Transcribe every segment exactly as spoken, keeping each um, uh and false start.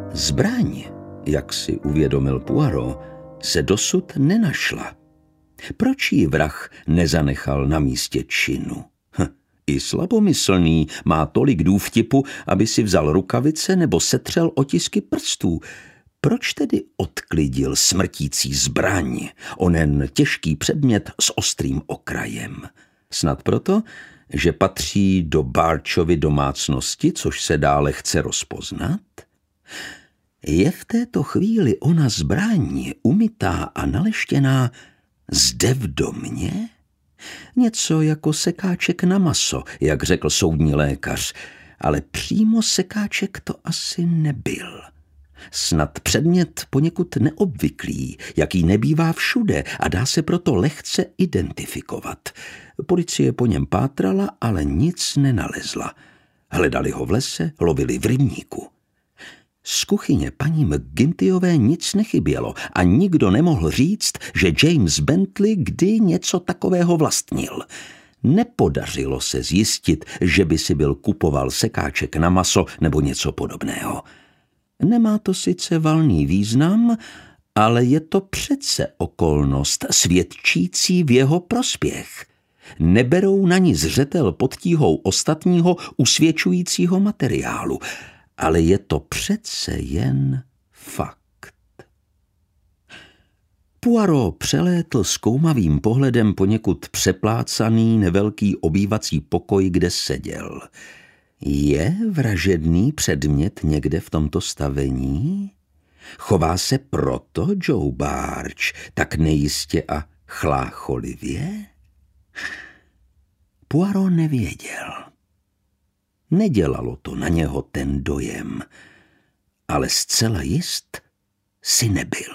Zbraň, jak si uvědomil Poirot, se dosud nenašla. Proč jí vrah nezanechal na místě činu? Hm, i slabomyslný má tolik důvtipu, aby si vzal rukavice nebo setřel otisky prstů. Proč tedy odklidil smrtící zbraň, onen těžký předmět s ostrým okrajem? Snad proto, že patří do Barchovy domácnosti, což se dále chce rozpoznat? Je v této chvíli ona zbraň, umytá a naleštěná, zde v domě? Něco jako sekáček na maso, jak řekl soudní lékař, ale přímo sekáček to asi nebyl. Snad předmět poněkud neobvyklý, jaký nebývá všude a dá se proto lehce identifikovat. Policie po něm pátrala, ale nic nenalezla. Hledali ho v lese, lovili v rybníku. Z kuchyně paní McGintyové nic nechybělo a nikdo nemohl říct, že James Bentley kdy něco takového vlastnil. Nepodařilo se zjistit, že by si byl kupoval sekáček na maso nebo něco podobného. Nemá to sice valný význam, ale je to přece okolnost svědčící v jeho prospěch. Neberou na ní zřetel pod tíhou ostatního usvědčujícího materiálu, ale je to přece jen fakt. Poirot přelétl zkoumavým pohledem poněkud přeplácaný nevelký obývací pokoj, kde seděl. Je vražedný předmět někde v tomto stavení? Chová se proto Joe Barge tak nejistě a chlácholivě? Poirot nevěděl. Nedělalo to na něho ten dojem, ale zcela jist si nebyl.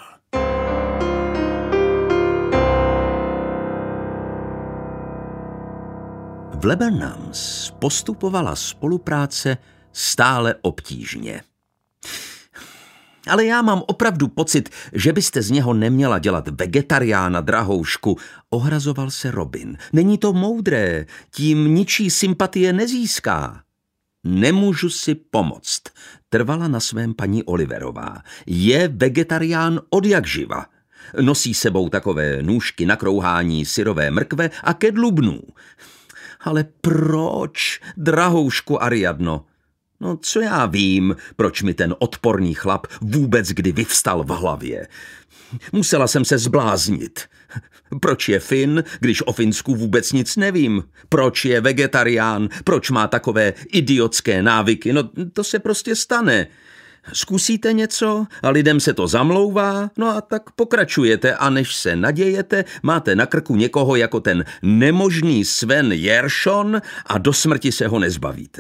V Lebanams postupovala spolupráce stále obtížně. Ale já mám opravdu pocit, že byste z něho neměla dělat vegetariána, drahoušku, ohrazoval se Robin. Není to moudré, tím ničí sympatie nezíská. Nemůžu si pomoct, trvala na svém paní Oliverová. Je vegetarián odjakživa. Nosí sebou takové nůžky na krouhání syrové mrkve a kedlubnů. Ale proč, drahoušku Ariadno? No, co já vím, proč mi ten odporný chlap vůbec kdy vyvstal v hlavě. Musela jsem se zbláznit. Proč je Fin, když o Finsku vůbec nic nevím? Proč je vegetarián? Proč má takové idiotské návyky? No, to se prostě stane. Zkusíte něco a lidem se to zamlouvá, no a tak pokračujete a než se nadějete, máte na krku někoho jako ten nemožný Sven Jeršon a do smrti se ho nezbavíte.